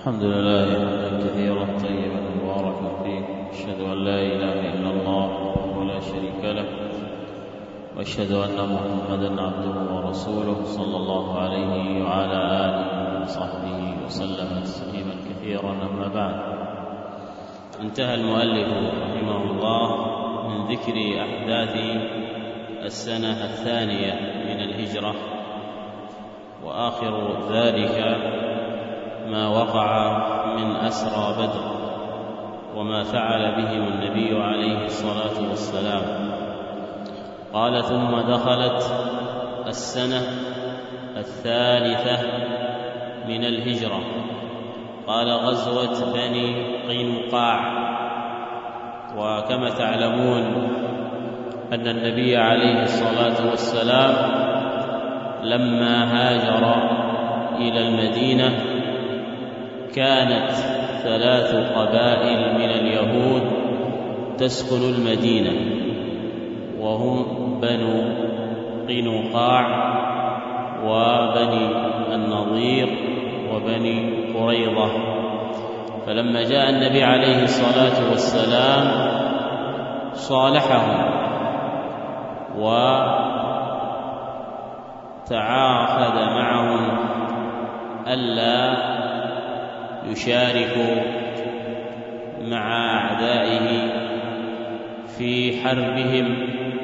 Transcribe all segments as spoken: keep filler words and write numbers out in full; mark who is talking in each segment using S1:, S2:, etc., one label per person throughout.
S1: الحمد لله حمدا كثيرا طيبا مباركا فيه، أشهد أن لا إله إلا الله ولا شريك له، وأشهد أن محمدا عبده ورسوله صلى الله عليه وعلى آله وصحبه وسلم تسليما كثيرا. أما بعد، انتهى المؤلف رحمه الله من ذكر أحداث السنة الثانية من الهجرة، وآخر ذلك ما وقع من أسرى بدر وما فعل بهم النبي عليه الصلاة والسلام. قال: ثم دخلت السنة الثالثة من الهجرة. قال: غزوة بني قينقاع. وكما تعلمون أن النبي عليه الصلاة والسلام لما هاجر إلى المدينة كانت ثلاث قبائل من اليهود تسكن المدينة، وهم بنو قينقاع وبني النضير وبني قريظة. فلما جاء النبي عليه الصلاة والسلام صالحهم وتعاقد معهم ألا يشاركوا مع أعدائه في حربهم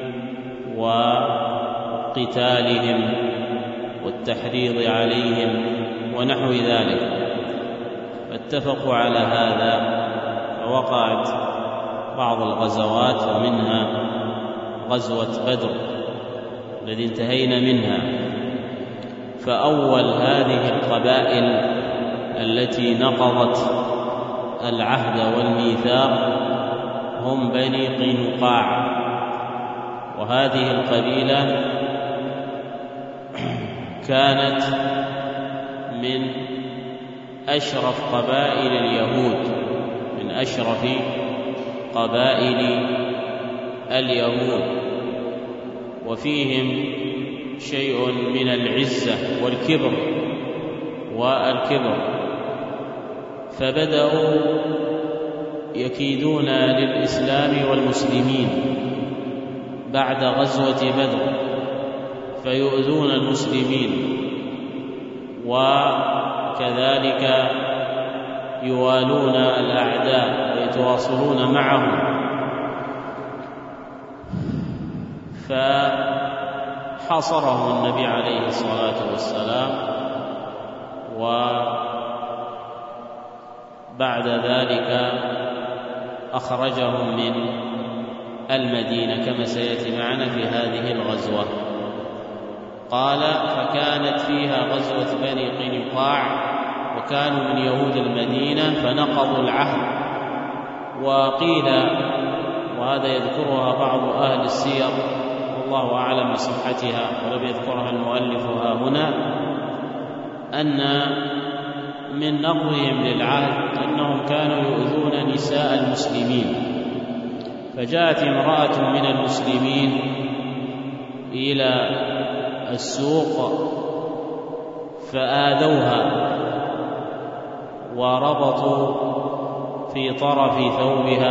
S1: وقتالهم والتحريض عليهم ونحو ذلك، فاتفقوا على هذا. فوقعت بعض الغزوات، ومنها غزوة بدر الذي انتهينا منها. فأول هذه القبائل التي نقضت العهد والميثاق هم بني قينقاع، وهذه القبيلة كانت من أشرف قبائل اليهود، من أشرف قبائل اليهود، وفيهم شيء من العزة والكبر والكبر فبدأوا يكيدون للإسلام والمسلمين بعد غزوة بدر، فيؤذون المسلمين وكذلك يوالون الأعداء ويتواصلون معهم. فحاصرهم النبي عليه الصلاة والسلام، وبعد ذلك أخرجهم من المدينة كما سيأتي معنا في هذه الغزوة. قال: فكانت فيها غزوة بني قينقاع، وكانوا من يهود المدينة فنقضوا العهد. وقيل، وهذا يذكرها بعض أهل السير والله أعلم بصحتها ولم يذكرها المؤلف ها هنا، أن من نقضهم للعهد أنهم كانوا يؤذون نساء المسلمين. فجاءت امرأة من المسلمين إلى السوق فآذوها وربطوا في طرف ثوبها،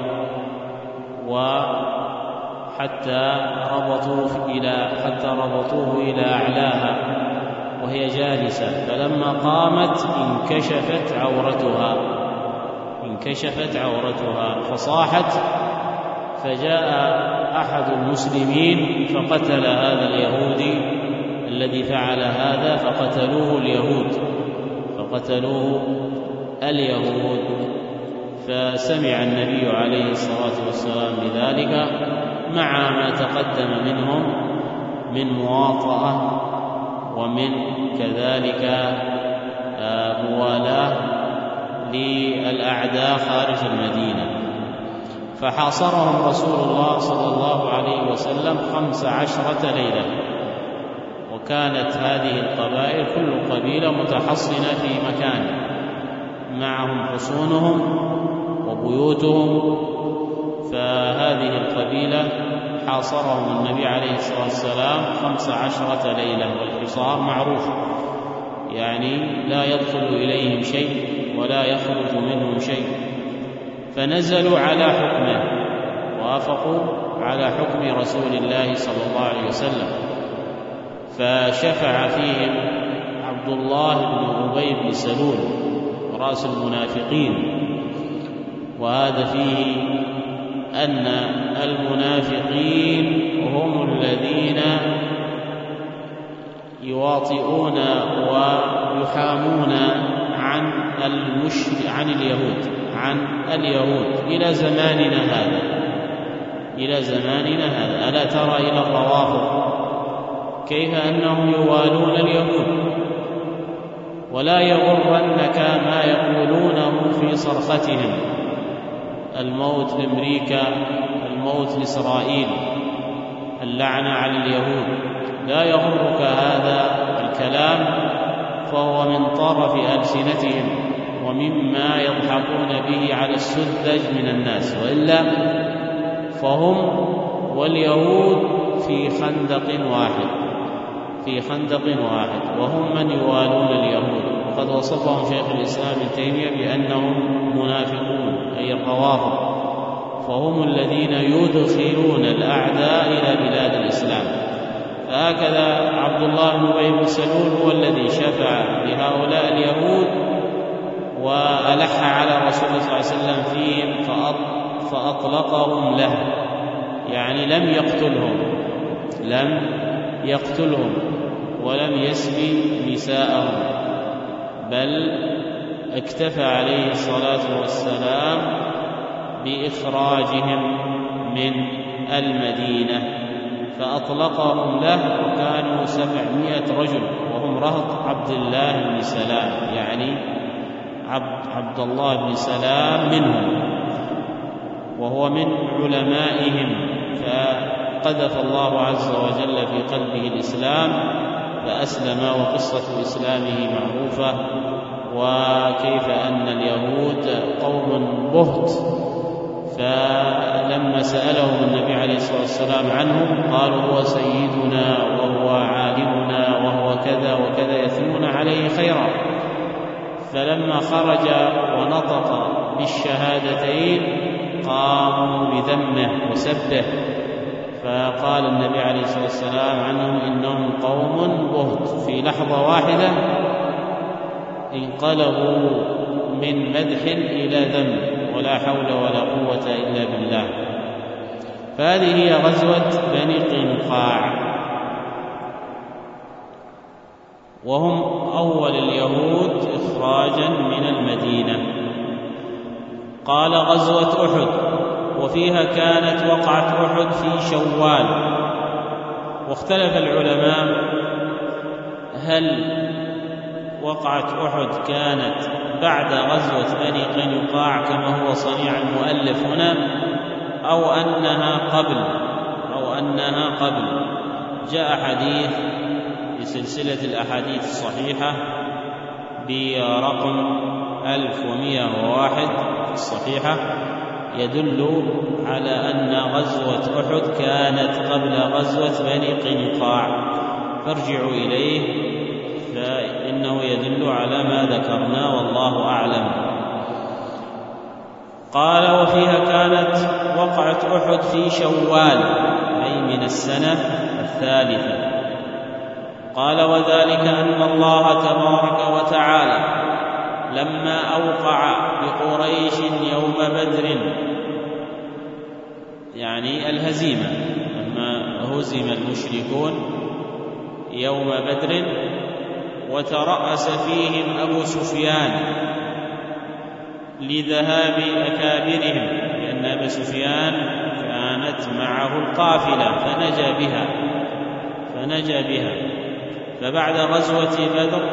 S1: وحتى ربطوه إلى حتى ربطوه إلى أعلاها وهي جالسة. فلما قامت انكشفت عورتها انكشفت عورتها فصاحت. فجاء أحد المسلمين فقتل هذا اليهودي الذي فعل هذا، فقتلوه اليهود فقتلوه اليهود فسمع النبي عليه الصلاة والسلام بذلك، مع ما تقدم منهم من مواطأة ومن كذلك موالاة للأعداء خارج المدينة. فحاصرهم رسول الله صلى الله عليه وسلم خمس عشرة ليلة، وكانت هذه القبائل كل قبيلة متحصنة في مكان، معهم حصونهم وبيوتهم. فهذه القبيلة حاصرهم النبي عليه الصلاة والسلام خمس عشرة ليلة، والحصار معروف، يعني لا يدخل إليهم شيء
S2: ولا يخرج منهم شيء، فنزلوا على حكمه، وافقوا على حكم رسول الله صلى الله عليه وسلم، فشفع فيهم عبد الله بن أبي بن سلول رأس المنافقين. وهذا فيه أن المنافقين هم الذين يواطئون ويحامون عن المشرك عن اليهود عن اليهود إلى زماننا هذا إلى زماننا هذا ألا ترى إلى الروافض كيف أنهم يوالون اليهود؟ ولا يغرنك ما يقولونه في صرختهم: الموت لأمريكا، الموت لإسرائيل، اللعنة على اليهود. لا يغرك هذا الكلام، فهو من طرف ألسنتهم ومما يضحكون به على السذج من الناس، وإلا فهم واليهود في خندق واحد في خندق واحد وهم من يوالون اليهود. وقد وصفهم شيخ الإسلام ابن تيمية بأنهم منافقون، أي الروافض، فهم الذين يدخلون الأعداء إلى بلاد الإسلام. فهكذا عبد الله بن أبي بن سلول هو الذي شفع بهؤلاء اليهود وألح على رسول الله صلى الله عليه وسلم فيهم فأطلقهم له، يعني لم يقتلهم لم يقتلهم ولم يسبي نساءهم، بل اكتفى عليه الصلاة والسلام بإخراجهم من المدينة، فأطلقهم له، وكانوا سبعمائة رجل، وهم رهط عبد الله بن سلام، يعني عبد, عبد الله بن سلام منهم، وهو من علمائهم، فقذف الله عز وجل في قلبه الإسلام فأسلم، وقصة إسلامه معروفة. وكيف أن اليهود قوم بهت، فلما سألهم النبي عليه الصلاة والسلام عنه قالوا هو سيدنا وهو عالمنا وهو كذا وكذا، يثنون عليه خيرا. فلما خرج ونطق بالشهادتين قاموا بذمه وسبه، فقال النبي عليه الصلاة والسلام عنهم إنهم قوم بهت. في لحظة واحدة انقلبوا من مدح إلى ذم، ولا حول ولا قوة إلا بالله. فهذه هي غزوة بني قينقاع، وهم أول اليهود إخراجا من المدينة. قال غزوة أحد، وفيها كانت وقعة أحد في شوال. واختلف العلماء هل وقعة أحد كانت بعد غزوة بني قينقاع كما هو صنيع المؤلف هنا، أو أنها قبل أو أنها قبل جاء حديث بسلسلة الأحاديث الصحيحة برقم ألف ومئة وواحد الصحيحة يدل على أن غزوة أحد كانت قبل غزوة بني قينقاع، فارجعوا إليه فإنه يدل على ما ذكرنا والله أعلم. قال وفيها كانت وقعة أحد في شوال، أي من السنة الثالثة. قال وذلك أن الله تبارك وتعالى لما أوقع بقريش يوم بدر، يعني الهزيمة، لما هزم المشركون يوم بدر وترأس فيهم أبو سفيان لذهاب أكابرهم، لأن أبا سفيان كانت معه القافلة فنجا بها فنجا بها فبعد غزوة بدر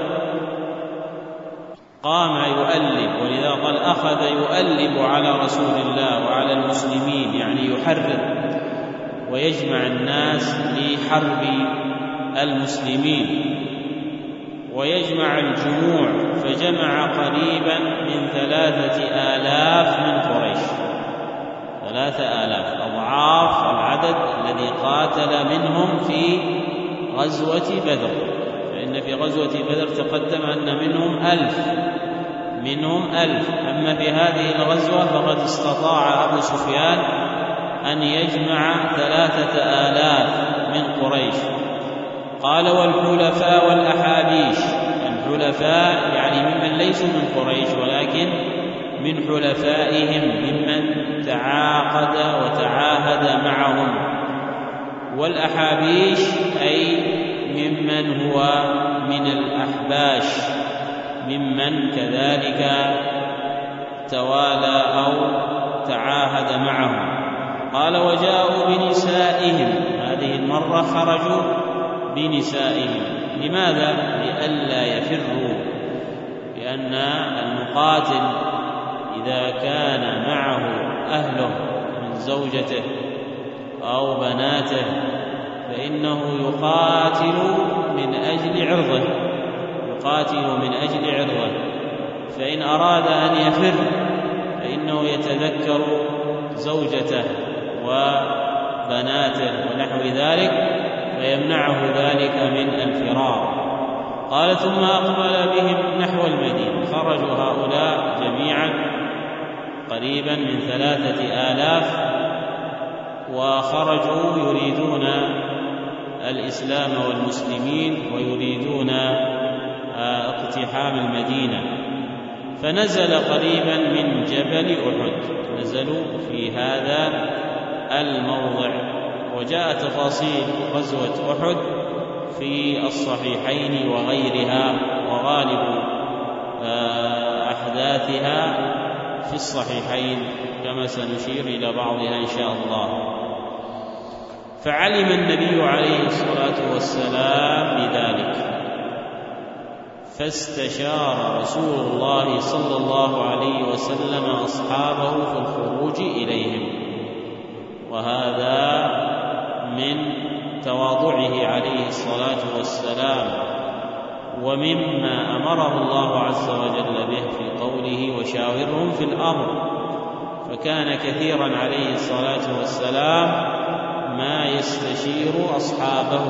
S2: قام يؤلب، ولذا قال أخذ يؤلب على رسول الله وعلى المسلمين، يعني يحرض ويجمع الناس لحرب المسلمين ويجمع الجموع، فجمع قريبا من ثلاثة آلاف من قريش، ثلاثة آلاف أضعاف العدد الذي قاتل منهم في غزوة بدر. فإن في غزوة بدر تقدم أن منهم ألف منهم ألف. أما في هذه الغزوة فقد استطاع أبو سفيان أن يجمع ثلاثة آلاف من قريش. قال والحلفاء والأحابيش. الحلفاء يعني ممن ليسوا من قريش ولكن من حلفائهم ممن تعاقد وتعاهد معهم، والأحابيش أي ممن هو من الأحباش ممن كذلك توالى أو تعاهد معهم. قال وجاءوا بنسائهم. هذه المرة خرجوا بنسائهم. لماذا؟ لئلا يفروا، لأن المقاتل إذا كان معه أهله من زوجته أو بناته فإنه يقاتل من أجل عرضه يقاتل من أجل عرضه فإن أراد أن يفر فإنه يتذكر زوجته وبناته ونحو ذلك فيمنعه ذلك من الفرار. قال ثم أقبل بهم نحو المدينة. خرجوا هؤلاء جميعا قريبا من ثلاثة آلاف، وخرجوا يريدون الإسلام والمسلمين ويريدون اقتحام المدينة. فنزل قريبا من جبل أحد، نزلوا في هذا الموضع. وجاء تفاصيل غزوة أحد في الصحيحين وغيرها، وغالب أحداثها في الصحيحين كما سنشير إلى بعضها إن شاء الله. فعلم النبي عليه الصلاة والسلام بذلك فاستشار رسول الله صلى الله عليه وسلم أصحابه في الخروج إليهم. وهذا من تواضعه عليه الصلاة والسلام ومما أمره الله عز وجل به في قوله وشاورهم في الأمر. فكان كثيرا عليه الصلاة والسلام ما يستشير أصحابه.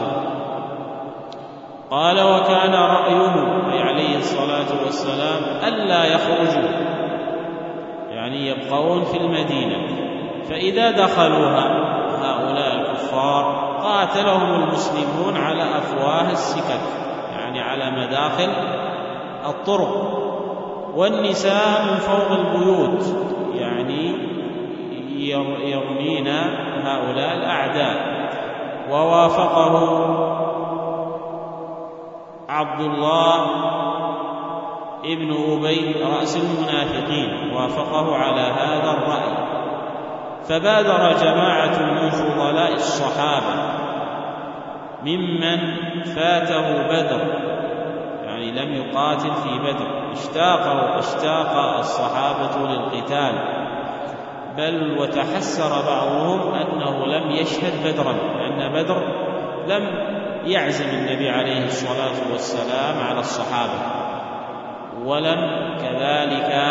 S2: قال وكان رأيه أي عليه الصلاة والسلام ألا يخرجوا، يعني يبقون في المدينة، فإذا دخلوها هؤلاء الكفار قاتلهم المسلمون على أفواه السكك، يعني على مداخل الطرق، والنساء من فوق البيوت، يعني يرمين هؤلاء الأعداء. ووافقه عبد الله ابن أبي رأس المنافقين، وافقه على هذا الرأي. فبادر جماعة من فضلاء الصحابة ممن فاته بدر، يعني لم يقاتل في بدر، اشتاق اشتاق الصحابة للقتال، بل وتحسر بعضهم أنه لم يشهد بدرا، لأن بدر لم يعزم النبي عليه الصلاة والسلام على الصحابة، ولم كذلك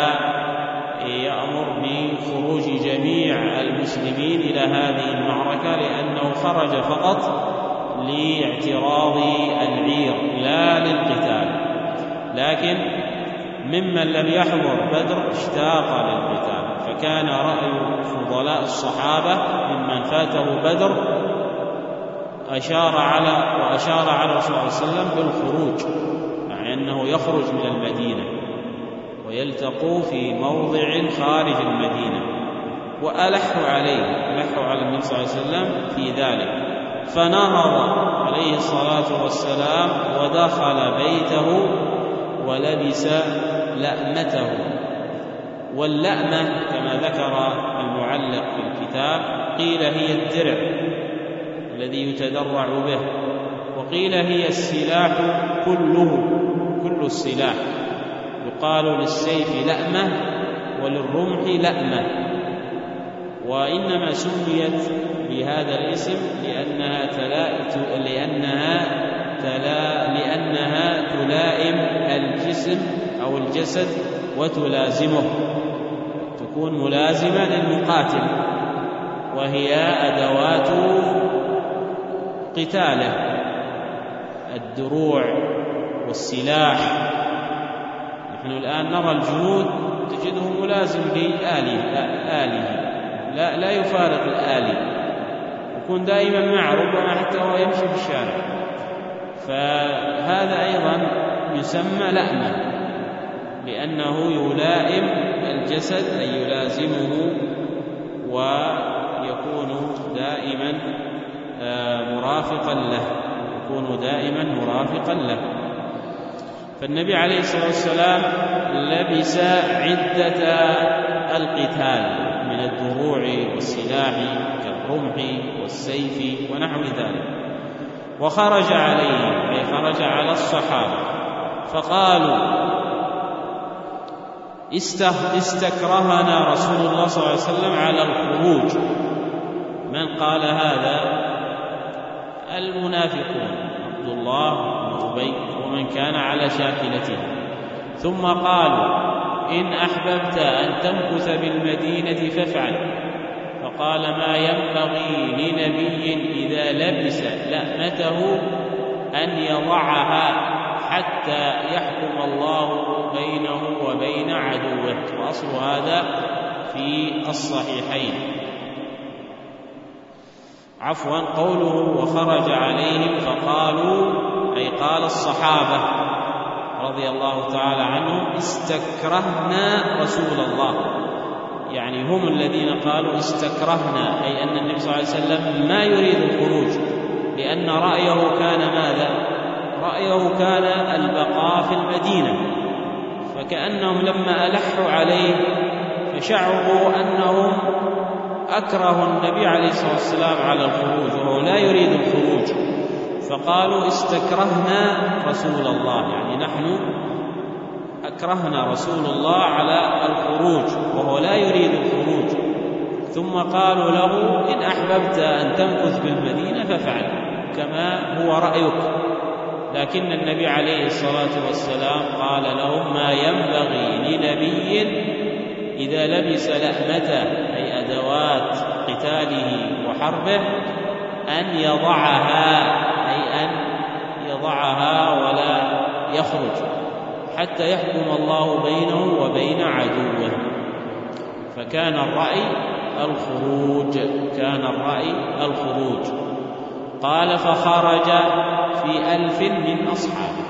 S2: يأمر بخروج جميع المسلمين إلى هذه المعركة، لأنه خرج فقط لاعتراض العير لا للقتال. لكن ممن لم يحضر بدر اشتاق للقتال، فكان رأي فضلاء الصحابة ممن فاته بدر أشار على وأشار على رسول الله صلى الله عليه وسلم بالخروج، مع أنه يخرج من المدينة ويلتقوا في موضع خارج المدينة، وألحوا عليه ألحوا على النبي صلى الله عليه وسلم في ذلك. فنهض عليه الصلاة والسلام ودخل بيته ولبس لأمته. واللأمة كما ذكر المعلق في الكتاب قيل هي الدرع الذي يتدرع به، وقيل هي السلاح كله، كل السلاح. يقال للسيف لأمة وللرمح لأمة، وإنما سميت بهذا الاسم لأنها تلا... لأنها تلا... لأنها تلائم الجسم أو الجسد وتلازمه، تكون ملازمة للمقاتل، وهي أدوات قتاله، الدروع والسلاح، نحن الآن نرى الجنود تجده ملازم لآله آله لا, لا يفارق الآلي، يكون دائما معه، ربما حتى وهو يمشي في الشارع. فهذا أيضا يسمى لأمة، لأنه يلائم الجسد، أي يلازمه ويكون دائما مرافقا له، يكون دائما مرافقا له. فالنبي عليه الصلاة والسلام لبس عدة القتال من الدروع والسلاح كالرمح والسيف ونحو ذلك، وخرج عليهم أي خرج على الصحابة فقالوا: استكرهنا رسول الله صلى الله عليه وسلم على الخروج. من قال هذا؟ المنافقون، عبد الله بن أبي ومن كان على شاكلته. ثم قالوا: إن أحببت أن تمكث بالمدينة فافعل. فقال: ما ينبغي لنبي إذا لبس لأمته أن يضعها حتى يحكم الله بينه وبين عدوه. وأصل هذا في الصحيحين. عفوا، قوله وخرج عليهم فقالوا، أي قال الصحابة رضي الله تعالى عنهم: استكرهنا رسول الله، يعني هم الذين قالوا استكرهنا، أي أن النبي صلى الله عليه وسلم ما يريد الخروج، لأن رأيه كان ماذا؟ رأيه كان البقاء في المدينة. فكأنهم لما ألحوا عليه فشعروا أنهم أكرهوا النبي عليه الصلاة والسلام على الخروج وهو لا يريد الخروج، فقالوا استكرهنا رسول الله، يعني نحن أكرهنا رسول الله على الخروج وهو لا يريد الخروج. ثم قالوا له: إن أحببت أن تمكث بالمدينة فافعل كما هو رأيك. لكن النبي عليه الصلاة والسلام قال لهم: ما ينبغي لنبي إذا لبس لأمته، أي أدوات قتاله وحربه، أن يضعها، أي أن يضعها ولا يخرج حتى يحكم الله بينه وبين عدوه. فكان الرأي الخروج، كان الرأي الخروج. قال: فخرج في ألف من أصحابه،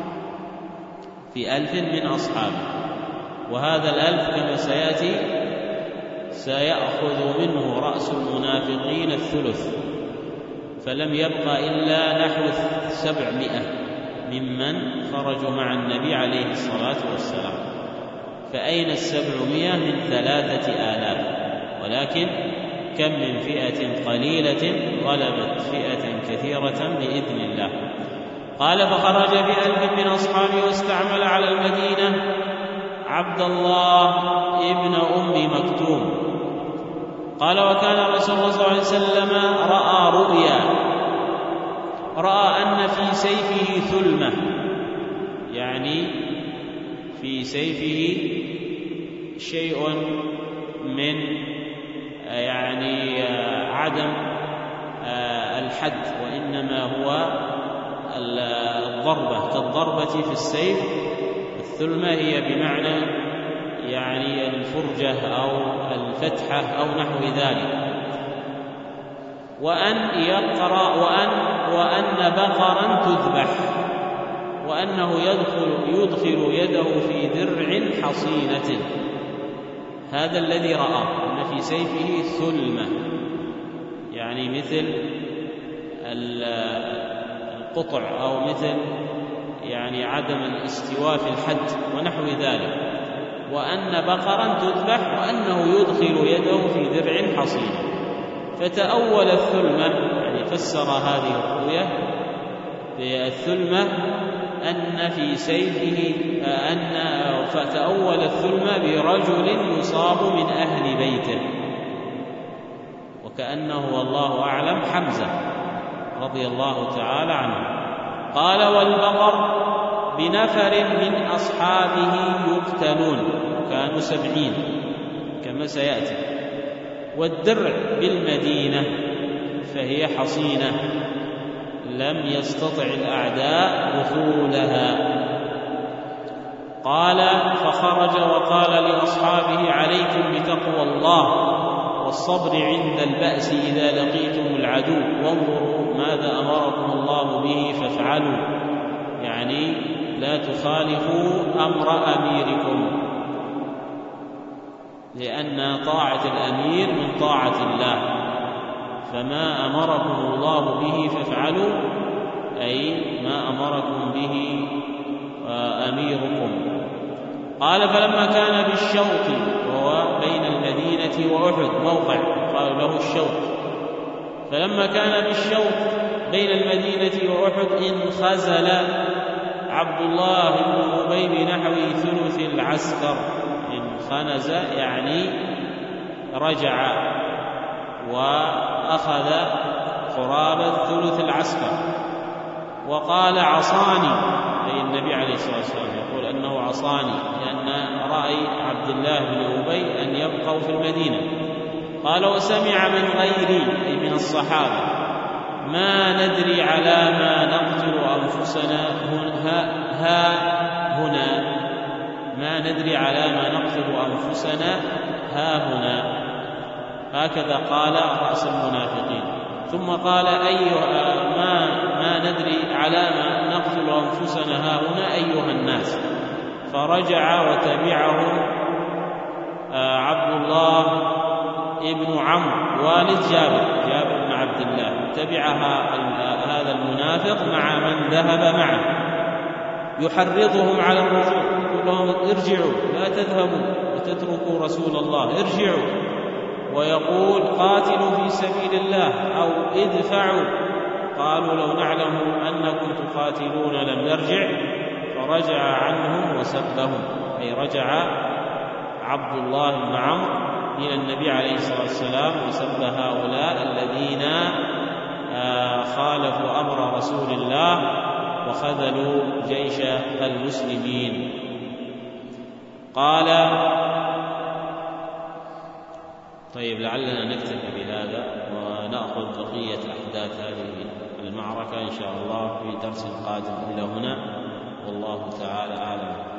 S2: في ألف من أصحابه، وهذا الألف كما سيأتي سيأخذ منه رأس المنافقين الثلث، فلم يبق إلا نحو سبعمائة ممن خرجوا مع النبي عليه الصلاة والسلام. فأين السبعمائة من ثلاثة آلاف؟ ولكن كم من فئة قليلة غلبت فئة كثيرة بإذن الله. قال: فخرج بألف من أصحابه واستعمل على المدينة عبد الله ابن أم مكتوم. قال: وكان رسول الله صلى الله عليه وسلم رأى رؤيا، رأى أن في سيفه ثلمة، يعني في سيفه شيء من يعني عدم الحد، وإنما هو الضربة كالضربة في السيف. الثلمة هي بمعنى يعني الفرجة أو الفتحة أو نحو ذلك. وأن يقرأ وأن, وأن بقرا تذبح، وأنه يدخل, يدخل يده في درع حصينة. هذا الذي رأى، أن في سيفه ثلمة، يعني مثل القطع أو مثل يعني عدم الاستواء في الحد ونحو ذلك. وأن بقرا تذبح، وأنه يدخل يده في درع حصينة. فتأول الثلمة، يعني فسر هذه الرؤية بالثلمة أن في سيفه أن فتأول الثلمة برجل يصاب من أهل بيته، وكأنه والله أعلم حمزة رضي الله تعالى عنه. قال: والبقر بنفر من أصحابه يقتلون، كانوا سبعين كما سيأتي. والدرع بالمدينة فهي حصينة لم يستطع الأعداء دخولها. قال فخرج وقال لأصحابه عليكم بتقوى الله والصبر عند البأس إذا لقيتم العدو وانظروا ماذا أمركم الله به فافعلوا، يعني لا تخالفوا أمر أميركم، لأن طاعة الأمير من طاعة الله، فما أمركم الله به فافعلوا أي ما أمركم به أميركم. قال فلما كان بالشوط وهو بين المدينة وأحد موضع قالوا له الشوط، فلما كان بالشوط بين المدينة وأحد انخزل عبد الله بن أبي بنحو ثلث العسكر. انخنز يعني رجع وأخذ قرابة ثلث العسكر، وقال عصاني، أي النبي عليه الصلاة والسلام يقول أنه عصاني، لأن رأي عبد الله بن أبي أن يبقوا في المدينة. قال وسمع من غيري أي من الصحابة ما ندري على ما نقتل أنفسنا ها هنا، ما ندري على ما نقتل أنفسنا ها هنا، هكذا قال رأس المنافقين. ثم قال أيها ما, ما ندري على ما نقتل أنفسنا ها هنا أيها الناس، فرجع وتبعهم عبد الله ابن عمرو والد جابر جابر بن عبد الله، تبعها هذا المنافق مع من ذهب معه يحرضهم على الرجوع، يقول لهم ارجعوا لا تذهبوا وتتركوا رسول الله، ارجعوا، ويقول قاتلوا في سبيل الله أو ادفعوا. قالوا لو نعلم أنكم تقاتلون لم نرجع، فرجع عنهم وسبهم، أي رجع عبد الله بن عمرو إلى النبي عليه الصلاة والسلام وسب هؤلاء الذين خالفوا أمر رسول الله وخذلوا جيش المسلمين. قال طيب لعلنا نكتفي بهذا ونأخذ بقية أحداث هذه المعركة إن شاء الله في درس قادم. إلى هنا والله تعالى أعلم.